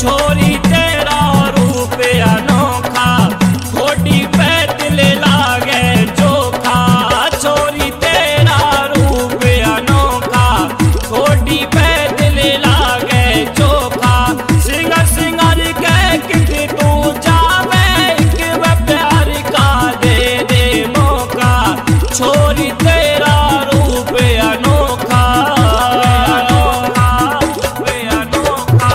छोरी तेरा रूप अनोखा, होठी पे दिल लागे चोखा। छोरी तेरा रूप अनोखा, होठी पे दिल लागे चोखा। सिंगर सिंगर के कित तू जावे, एक प्यार का दे दे मौका। छोरी तेरा रूप अनोखा, अनोखा, अनोखा।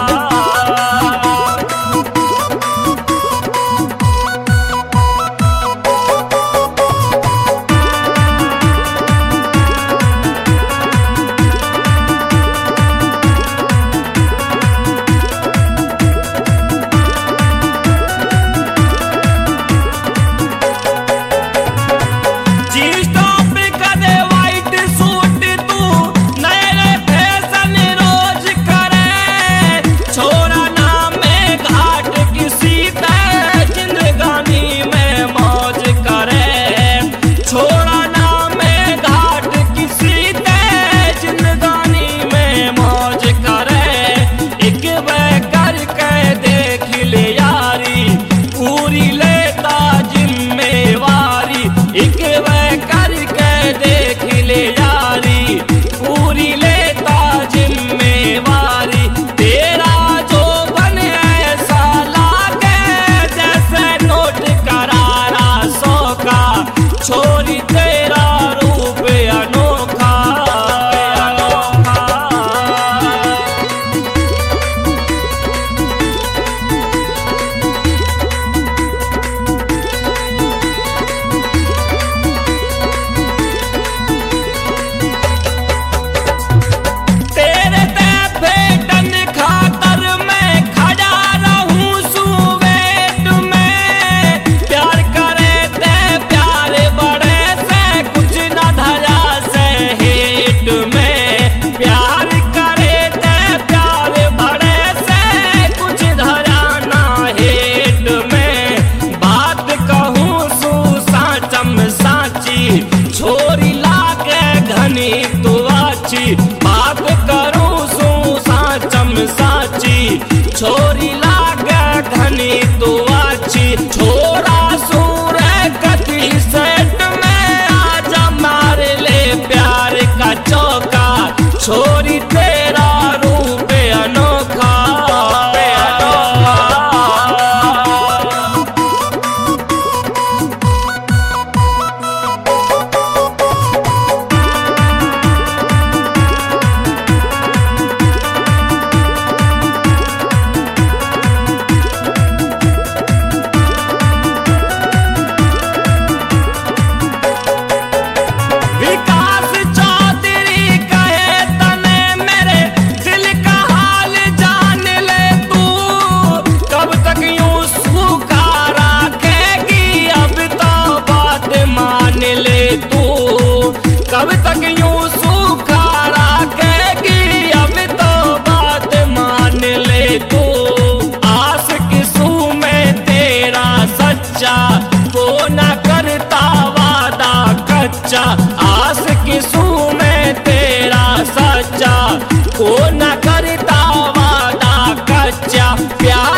छोरी तेरा रूप अनोखा, अनोखा। तेरे ते भेटन खातर मैं खड़ा रहूं सुवेट में। प्यार करे ते प्यार बड़े से कुछ न धरा से हेट में। प्यार करे ते प्यार बड़े से कुछ धरा ना हेट में। बात कहूँ सू साचम साची, छोरी लागे घनी तू आची। बात करूँ सू साचम साची, छोरी लागे घनी तू आची। छोरा सूर कति सेट में आजा मार ले प्यार का चौका। छोरी तेरा रूप अनोखा, अनोखा। विकास चौधरी कहे तने मेरे दिल का हाल जान ले तू। कब तक यूं सूखा रखेगी, अब तो बात मान ले तू। कब तक यूं सूखा रखेगी, अब तो बात मान ले तू। आस किसू में तेरा सच्चा, वो न करता वादा कच्चा। आस किसू में तेरा सच्चा, वो न करता वादा कच्चा। प्यार